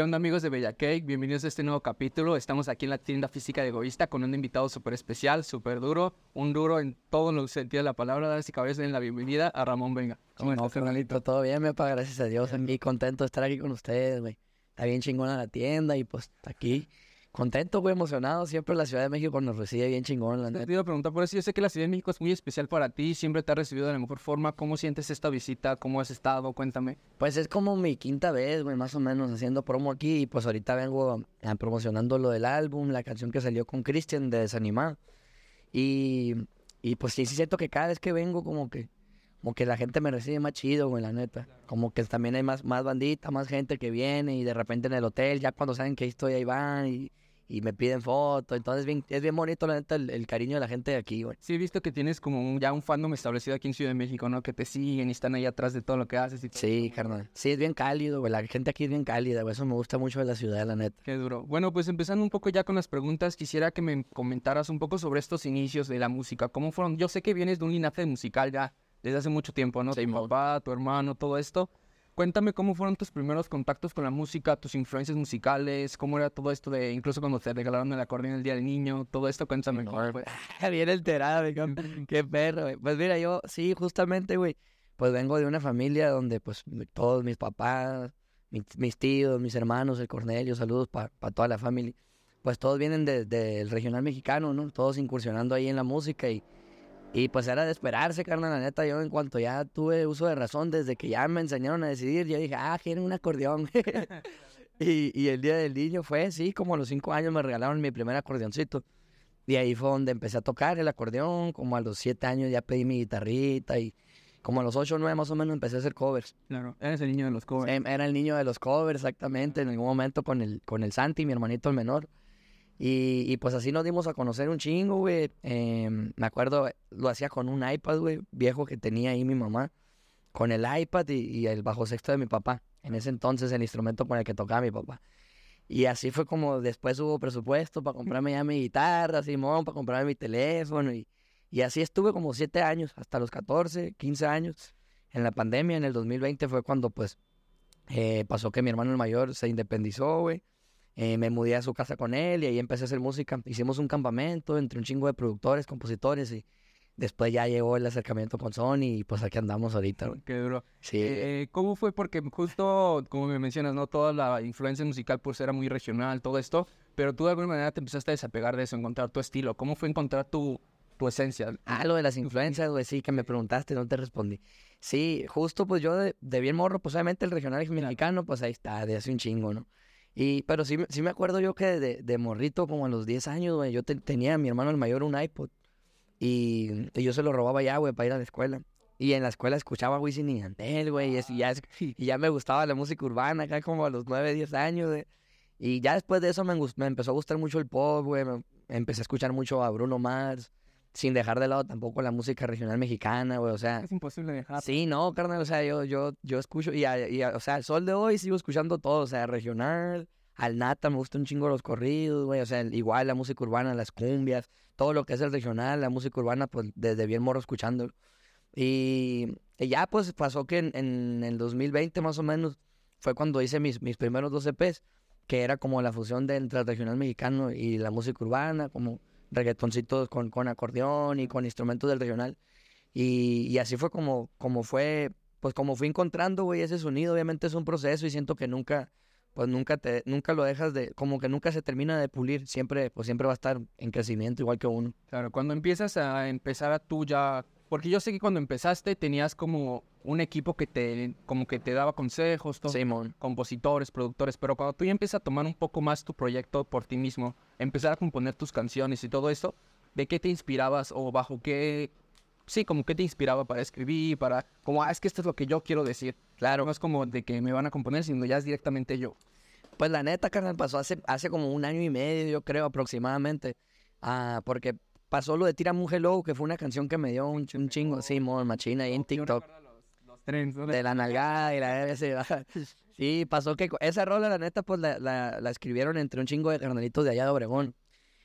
¿Qué onda, amigos de Bella Cake? Bienvenidos a este nuevo capítulo. Estamos aquí en la tienda física de Egoísta con un invitado súper especial, súper duro, un duro en todos los sentidos de la palabra. Damas y caballeros, den la bienvenida a Ramón Venga. ¿Cómo estás, carnalito? Todo bien, me paga, gracias a Dios. Aquí contento de estar aquí con ustedes, güey. Está bien chingona la tienda y pues aquí contento, güey, emocionado. Siempre la Ciudad de México nos recibe bien chingón, la Te neta. iba a preguntar por eso. Yo sé que la Ciudad de México es muy especial para ti, siempre te ha recibido de la mejor forma. ¿Cómo sientes esta visita? ¿Cómo has estado? Cuéntame. Pues es como mi quinta vez, güey, más o menos, haciendo promo aquí. Y pues ahorita vengo promocionando lo del álbum, la canción que salió con Cristian de Desanimado. Y, y pues sí siento que cada vez que vengo como que la gente me recibe más chido, güey, la neta. Como que también hay más bandita, más gente que viene y de repente en el hotel, ya cuando saben que ahí estoy, ahí van y me piden fotos. Entonces es bien bonito, la neta, el cariño de la gente de aquí, güey. Sí, he visto que tienes como ya un fandom establecido aquí en Ciudad de México, ¿no? Que te siguen y están ahí atrás de todo lo que haces y todo. Sí, carnal. Sí, es bien cálido, güey. La gente aquí es bien cálida, güey. Eso me gusta mucho de la ciudad, la neta. Qué duro. Bueno, pues empezando un poco ya con las preguntas, quisiera que me comentaras un poco sobre estos inicios de la música. ¿Cómo fueron? Yo sé que vienes de un linaje musical ya desde hace mucho tiempo, ¿no? Sí, Tu papá, tu hermano, todo esto. Cuéntame cómo fueron tus primeros contactos con la música, tus influencias musicales, cómo era todo esto de, incluso cuando te regalaron el acordeón el día del niño, todo esto, cuéntame cómo fue. Bien enterado, güey. Qué perro, güey. Pues mira, yo, sí, justamente, güey. Pues vengo de una familia donde, pues, todos mis papás, mis tíos, mis hermanos, el Cornelio, saludos para toda la familia. Pues todos vienen del regional mexicano, ¿no? Todos incursionando ahí en la música y pues era de esperarse, carnal, la neta. Yo en cuanto ya tuve uso de razón, desde que ya me enseñaron a decidir, yo dije, quiero un acordeón. Y el día del niño fue, sí, como a los 5 años me regalaron mi primer acordeoncito. Y ahí fue donde empecé a tocar el acordeón, como a los 7 años ya pedí mi guitarrita y como a los 8 o 9 más o menos empecé a hacer covers. Claro, eres el niño de los covers. Era el niño de los covers, exactamente, en algún momento con el Santi, mi hermanito el menor. Y pues así nos dimos a conocer un chingo, güey. Me acuerdo, lo hacía con un iPad, güey, viejo que tenía ahí mi mamá, con el iPad y el bajo sexto de mi papá. En ese entonces el instrumento con el que tocaba mi papá. Y así fue como después hubo presupuesto para comprarme ya mi guitarra, Simón, para comprarme mi teléfono. Y así estuve como 7 años, hasta los 14, 15 años. En la pandemia, en el 2020, fue cuando pues pasó que mi hermano el mayor se independizó, güey. Me mudé a su casa con él y ahí empecé a hacer música. Hicimos un campamento entre un chingo de productores, compositores y después ya llegó el acercamiento con Sony y pues aquí andamos ahorita, güey. Qué duro. Sí. ¿Cómo fue? Porque justo, como me mencionas, ¿no? Toda la influencia musical pues era muy regional, todo esto, pero tú de alguna manera te empezaste a desapegar de eso, encontrar tu estilo. ¿Cómo fue encontrar tu esencia? Lo de las influencias, güey, sí, que me preguntaste, no te respondí. Sí, justo pues yo de bien morro, pues obviamente el regional mexicano, pues ahí está, de hace un chingo, ¿no? Pero sí me acuerdo yo que de morrito, como a los 10 años, güey, yo tenía a mi hermano el mayor un iPod y yo se lo robaba ya, güey, para ir a la escuela. Y en la escuela escuchaba Wisin y Yandel, güey, y ya me gustaba la música urbana acá como a los 9, 10 años, güey. Y ya después de eso me empezó a gustar mucho el pop, güey, empecé a escuchar mucho a Bruno Mars, sin dejar de lado tampoco la música regional mexicana, güey, o sea... Es imposible dejar. Sí, no, carnal, o sea, yo escucho, o sea, al sol de hoy sigo escuchando todo, o sea, regional, al nata, me gustan un chingo los corridos, güey, o sea, igual la música urbana, las cumbias, todo lo que es el regional, la música urbana, pues desde bien morro escuchando. Y ya, pues pasó que en el 2020 más o menos fue cuando hice mis primeros 2 EPs, que era como la fusión entre el regional mexicano y la música urbana, como reggaetoncitos con acordeón y con instrumentos del regional. Y así fue como fue, pues como fui encontrando, güey, ese sonido. Obviamente es un proceso y siento que nunca lo dejas como que nunca se termina de pulir. Siempre va a estar en crecimiento igual que uno. Claro, cuando empiezas a empezar a tú ya... Porque yo sé que cuando empezaste tenías como un equipo como que te daba consejos, todo, Simón. compositores, productores, pero cuando tú ya empiezas a tomar un poco más tu proyecto por ti mismo, empezar a componer tus canciones y todo eso, ¿de qué te inspirabas o bajo qué... Sí, como que te inspiraba para escribir, como, es que esto es lo que yo quiero decir? Claro, no es como de que me van a componer, sino ya es directamente yo. Pues la neta, carnal, pasó hace como 1 año y medio, yo creo, aproximadamente. Porque pasó lo de Tírame un Hello, que fue una canción que me dio un chingo, sí, machina ahí en TikTok. Los trends, ¿no? De la nalgada y la ese. Sí, pasó que esa rola, la neta, pues la escribieron entre un chingo de carnalitos de allá de Obregón.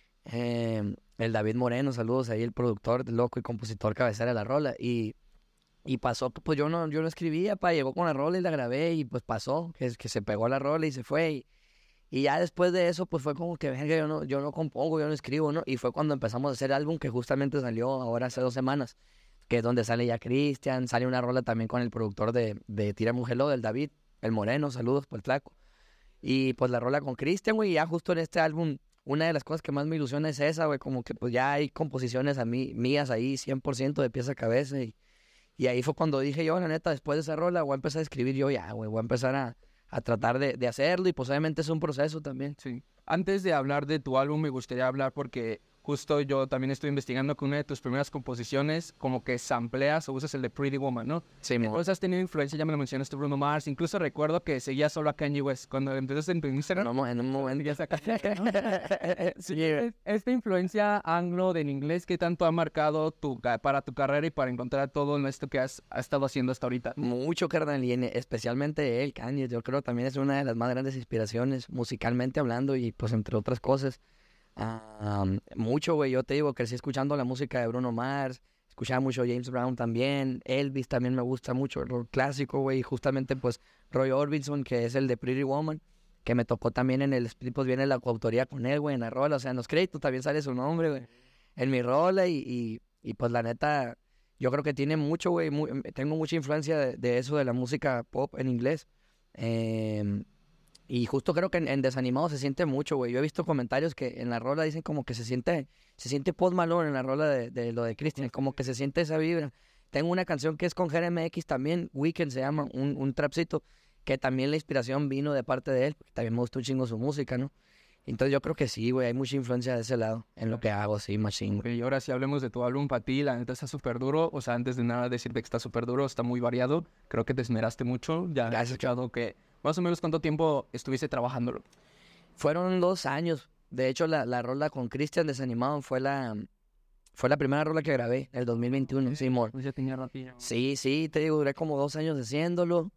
El David Moreno, saludos ahí, el productor, loco y compositor cabecera de la rola. Y pasó que pues yo no escribía, llegó con la rola y la grabé y pues pasó, que se pegó la rola y se fue. Y ya después de eso, pues fue como que, venga, yo no compongo, yo no escribo, ¿no? Y fue cuando empezamos a hacer el álbum que justamente salió ahora hace 2 semanas, que es donde sale ya Cristian, sale una rola también con el productor de Tira Mujerlo, del David, el Moreno, saludos por el flaco. Y pues la rola con Cristian, güey, y ya justo en este álbum, una de las cosas que más me ilusiona es esa, güey, como que pues ya hay composiciones mías ahí, 100% de pieza a cabeza, y ahí fue cuando dije yo, la neta, después de esa rola, voy a empezar a escribir yo ya, güey, voy a empezar a tratar de hacerlo, y pues obviamente es un proceso también. Sí. Antes de hablar de tu álbum, me gustaría hablar porque justo yo también estoy investigando que una de tus primeras composiciones como que sampleas o usas el de Pretty Woman, ¿no? Sí, mo. Entonces has tenido influencia, ya me lo mencionaste, Bruno Mars. Incluso recuerdo que seguías solo a Kanye West. Cuando empezaste en tu Instagram, No, en un momento. seguías a Kanye West, ¿no? Sí, güey. Esta influencia anglo del inglés, ¿qué tanto ha marcado para tu carrera y para encontrar todo esto que has estado haciendo hasta ahorita? Mucho, carnal, y especialmente él, Kanye, yo creo también es una de las más grandes inspiraciones, musicalmente hablando, y pues entre otras cosas. Mucho, güey, yo te digo, crecí escuchando la música de Bruno Mars, escuchaba mucho James Brown también, Elvis también me gusta mucho, el rock clásico, güey, y justamente pues Roy Orbison, que es el de Pretty Woman, que me tocó también en el split, pues viene la coautoría con él, güey, en la rola, o sea, en los créditos también sale su nombre, güey, en mi rola, y pues la neta, yo creo que tiene mucho, güey, tengo mucha influencia de eso, de la música pop en inglés. Y justo creo que en Desanimado se siente mucho, güey. Yo he visto comentarios que en la rola dicen como que se siente Post Malone en la rola de lo de Christian, como que se siente esa vibra. Tengo una canción que es con GRMX también, Weekend se llama, un trapcito, que también la inspiración vino de parte de él, porque también me gustó un chingo su música, ¿no? Entonces yo creo que sí, güey, hay mucha influencia de ese lado en lo que hago, sí, machine, güey. Ok, y ahora sí hablemos de tu álbum para ti, la neta está súper duro, o sea, antes de nada decirte que está súper duro, está muy variado, creo que te esmeraste mucho, ya he Gracias. escuchado que más o menos cuánto tiempo estuviste trabajándolo. Fueron 2 años. De hecho, la rola con Christian Desanimado fue la primera rola que grabé, el 2021, sí, amor. Pues ya tenía ratillo. Sí, te digo, duré como 2 años haciéndolo.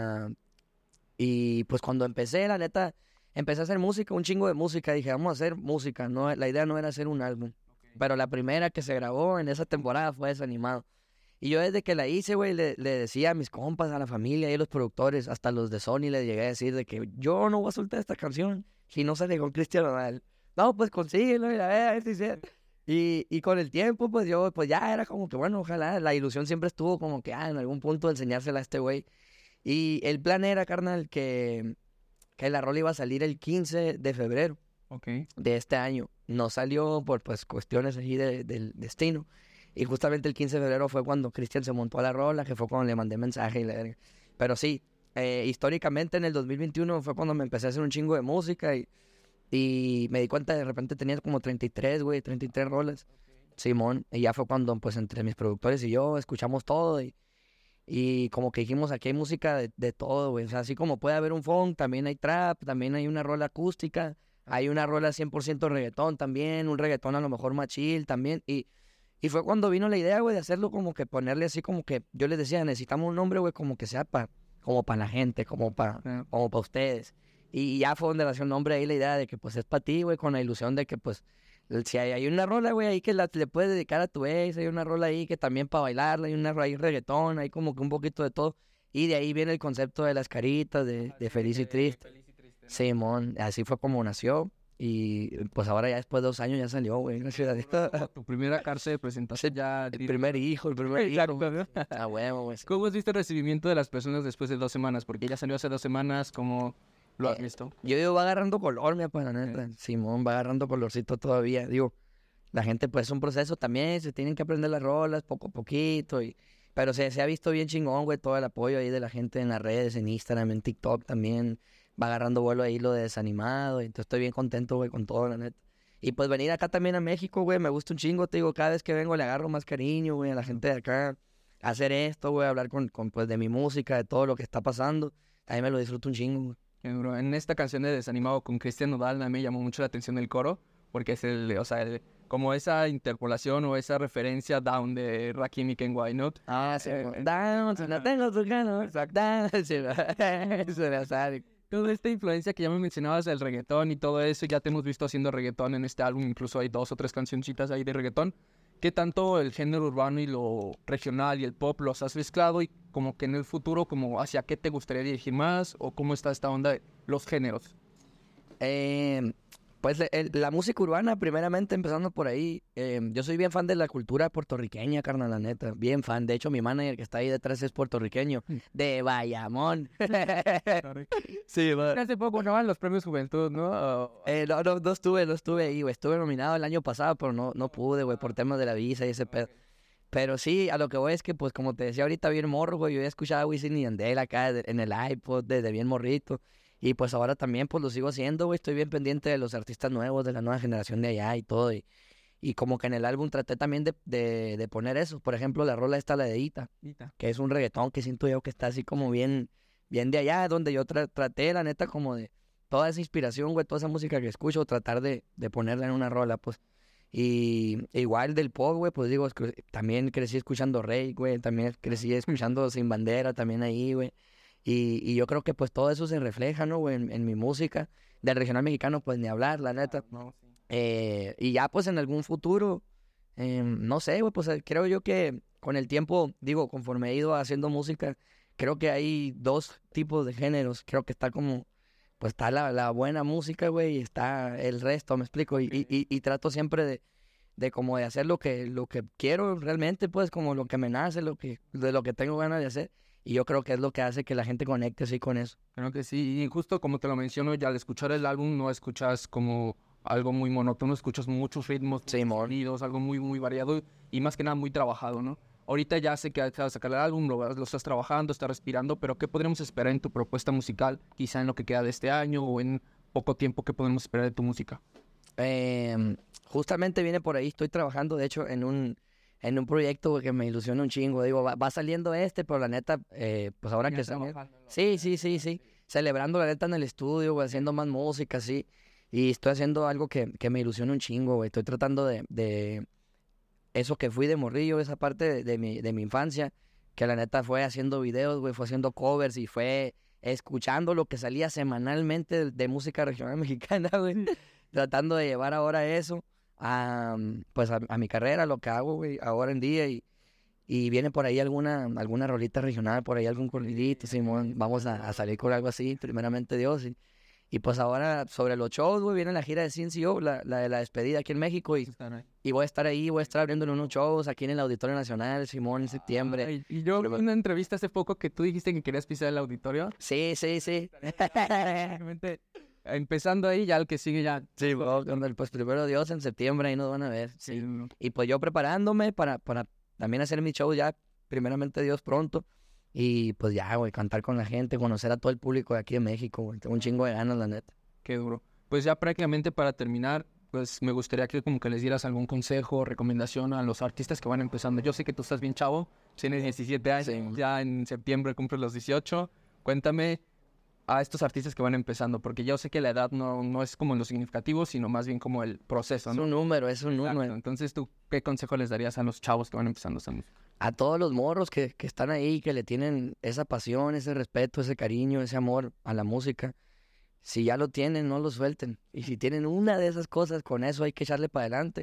Y pues cuando empecé, la neta, empecé a hacer música, un chingo de música. Dije, vamos a hacer música. No, la idea no era hacer un álbum. Pero la primera que se grabó en esa temporada fue Desanimado. Y yo desde que la hice, güey, le decía a mis compas, a la familia y a los productores, hasta los de Sony, les llegué a decir de que yo no voy a soltar esta canción si no sale con Cristian Nodal. No, pues consíguelo y a ver si se... Y con el tiempo, pues yo, pues ya era como que, bueno, ojalá, la ilusión siempre estuvo como que, en algún punto enseñársela a este güey. Y el plan era, carnal, que la rola iba a salir el 15 de febrero Ok. de este año. No salió por, pues, cuestiones así del destino. Y justamente el 15 de febrero fue cuando Cristian se montó a la rola, que fue cuando le mandé mensaje y la verga. Pero sí, históricamente en el 2021 fue cuando me empecé a hacer un chingo de música y me di cuenta de repente tenía como 33, güey, 33 rolas. Simón, y ya fue cuando pues entre mis productores y yo escuchamos todo y como que dijimos aquí hay música de todo, güey. O sea, así como puede haber un funk, también hay trap, también hay una rola acústica, hay una rola 100% reggaetón también, un reggaetón a lo mejor más chill también. Y fue cuando vino la idea, güey, de hacerlo como que ponerle así como que yo les decía, necesitamos un nombre, güey, como que sea como para la gente, como para ustedes. Y ya fue donde nació el nombre ahí, la idea de que pues es para ti, güey, con la ilusión de que pues si hay una rola, güey, ahí que le puedes dedicar a tu ex, hay una rola ahí que también para bailarla, hay una hay reggaetón, hay como que un poquito de todo. Y de ahí viene el concepto de las caritas, de feliz y triste. Simón, así fue como nació. Y pues ahora ya después de 2 años ya salió, güey, gracias a Dios. Tu primera carta de presentación ya... El primer hijo. Exacto, ¿no? Ah, huevo, güey. ¿Cómo has visto el recibimiento de las personas después de 2 semanas? Porque ya salió hace 2 semanas, ¿cómo lo has visto? Yo digo, va agarrando color, mi papá, la neta. Simón va agarrando colorcito todavía. Digo, la gente, pues es un proceso también, se tienen que aprender las rolas poco a poquito. Pero se ha visto bien chingón, güey, todo el apoyo ahí de la gente en las redes, en Instagram, en TikTok también. Va agarrando vuelo ahí lo de Desanimado. Y entonces estoy bien contento, güey, con todo, la neta. Y pues venir acá también a México, güey, me gusta un chingo, te digo, cada vez que vengo le agarro más cariño, güey, a la gente de acá. Hacer esto, güey, hablar con pues de mi música, de todo lo que está pasando. Ahí me lo disfruto un chingo, güey. Qué duro. En esta canción de Desanimado con Cristian Nodal, a mí me llamó mucho la atención el coro, porque es como esa interpolación o esa referencia down de Rakim y Ken White, ¿no? Sí, down, no tengo tus ganas. Down, sí, eso era sádico. Toda esta influencia que ya me mencionabas del reggaetón y todo eso, ya te hemos visto haciendo reggaetón en este álbum, incluso hay 2 o 3 cancioncitas ahí de reggaetón. ¿Qué tanto el género urbano y lo regional y el pop los has mezclado y como que en el futuro, como hacia qué te gustaría dirigir más o cómo está esta onda de los géneros? Pues la música urbana, primeramente, empezando por ahí. Yo soy bien fan de la cultura puertorriqueña, carnal, la neta. Bien fan. De hecho, mi manager que está ahí detrás es puertorriqueño. De Bayamón. Sí, man. Hace poco no van los premios Juventud, ¿no? No estuve ahí, güey. Estuve nominado el año pasado, pero no pude, güey, por temas de la visa y ese pedo. Pero sí, a lo que voy es que, pues, como te decía ahorita, bien morro, güey. Yo ya escuchaba a Wisin y Yandel acá en el iPod desde bien morrito. Y pues ahora también, pues, lo sigo haciendo, güey. Estoy bien pendiente de los artistas nuevos, de la nueva generación de allá y todo. Y como que en el álbum traté también de poner eso. Por ejemplo, la rola esta, la de Ita, que es un reggaetón que siento yo que está así como bien de allá, donde yo traté, la neta, como de toda esa inspiración, güey, toda esa música que escucho, tratar de ponerla en una rola, pues. Y igual del pop, güey, pues digo, también crecí escuchando Rey, güey, también crecí escuchando Sin Bandera también ahí, güey. Y yo creo que pues todo eso se refleja, ¿no, güey? En mi música. Del regional mexicano, pues ni hablar, la neta. No, sí. Y ya pues en algún futuro, no sé, güey, pues creo yo que con el tiempo, digo, conforme he ido haciendo música, creo que hay dos tipos de géneros. Creo que está como, pues está la buena música, güey, y está el resto, ¿me explico? Y trato siempre de como de hacer lo que quiero realmente, pues como lo que me nace, de lo que tengo ganas de hacer. Y yo creo que es lo que hace que la gente conecte así con eso. Creo que sí, y justo como te lo menciono, ya al escuchar el álbum no escuchas como algo muy monótono, escuchas muchos ritmos, Sí, muchos mon. sonidos, algo muy variado y más que nada muy trabajado, ¿no? Ahorita ya sé que acabas de sacar el álbum, lo estás trabajando, estás respirando, pero ¿qué podríamos esperar en tu propuesta musical? Quizá en lo que queda de este año o en poco tiempo, ¿qué podemos esperar de tu música? Justamente viene por ahí, estoy trabajando de hecho en un proyecto güey, que me ilusiona un chingo. Digo, va saliendo pero la neta, pues ahora que sale. Sí. Celebrando la neta en el estudio, güey, haciendo más música, sí. Y estoy haciendo algo que me ilusiona un chingo, güey. Estoy tratando de eso que fui de morrillo, esa parte de mi infancia, que la neta fue haciendo videos, güey, fue haciendo covers y fue escuchando lo que salía semanalmente de música regional mexicana, güey. Tratando de llevar ahora eso pues a mi carrera, lo que hago, güey, ahora en día y viene por ahí alguna rolita regional, por ahí algún corridito, Simón, vamos a salir con algo así, primeramente Dios, y pues ahora sobre los shows, güey, viene la gira de CNCO, la de la despedida aquí en México y voy a estar ahí, voy a estar abriéndole unos shows aquí en el Auditorio Nacional, Simón, en septiembre. Ay, y yo vi una entrevista hace poco que tú dijiste que querías pisar el auditorio. Sí. Empezando ahí, ya el que sigue ya. Sí, pues primero Dios en septiembre ahí nos van a ver, sí. Y pues yo preparándome para también hacer mi show ya, primeramente Dios pronto. Y pues ya, güey, cantar con la gente, conocer a todo el público de aquí de México, güey. Tengo un chingo de ganas, la neta. Qué duro. Pues ya prácticamente para terminar, pues me gustaría que como que les dieras algún consejo, recomendación a los artistas que van empezando. Yo sé que tú estás bien chavo, tienes 17 años, Sí. ya en septiembre cumples los 18. Cuéntame a estos artistas que van empezando, porque yo sé que la edad no es como lo significativo, sino más bien como el proceso, Es ¿no? un número, es un Exacto. número. Entonces, ¿tú qué consejo les darías a los chavos que van empezando esta música? A todos los morros que están ahí, que le tienen esa pasión, ese respeto, ese cariño, ese amor a la música, si ya lo tienen, no lo suelten. Y si tienen una de esas cosas, con eso hay que echarle para adelante.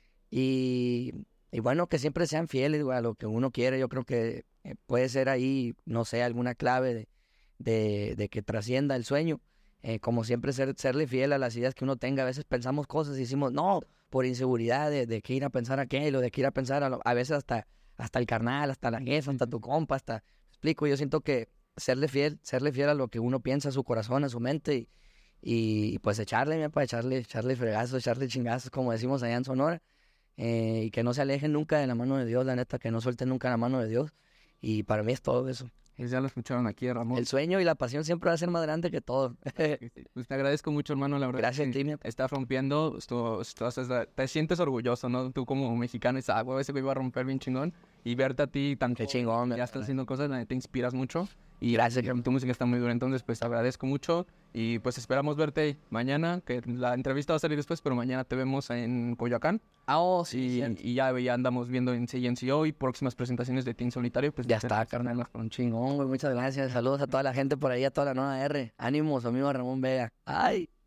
Y bueno, que siempre sean fieles, güey, a lo que uno quiere. Yo creo que puede ser ahí, no sé, alguna clave de que trascienda el sueño. Como siempre, serle fiel a las ideas que uno tenga. A veces pensamos cosas y decimos, no, por inseguridad de que ir a pensar aquello, de que ir a pensar a veces hasta el carnal, hasta la jefa, hasta tu compa, hasta... Explico, yo siento que serle fiel a lo que uno piensa, a su corazón, a su mente y pues echarle fregazos, echarle chingazos, como decimos allá en Sonora. Y que no se alejen nunca de la mano de Dios, la neta, que no suelten nunca la mano de Dios. Y para mí es todo eso. Pues ya lo escucharon aquí, Ramón. El sueño y la pasión siempre va a ser más grande que todo. Pues te agradezco mucho, hermano, la verdad. Gracias a que ti, mi- estás rompiendo, te sientes orgulloso, ¿no? Tú como mexicano, ese güey va a romper bien chingón. Y verte a ti tan Qué chingón, ya estás haciendo cosas, te inspiras mucho. Y Gracias. tu música está muy dura, entonces pues te agradezco mucho. Y pues esperamos verte mañana, que la entrevista va a salir después, pero mañana te vemos en Coyoacán. Sí. Y ya andamos viendo en CNCO y próximas presentaciones de Team Solitario. Pues Ya está, carnal. Un chingón, güey. Muchas gracias. Saludos a toda la gente por ahí, a toda la nueva R. Ánimos, amigo Ramón Vega. Ay.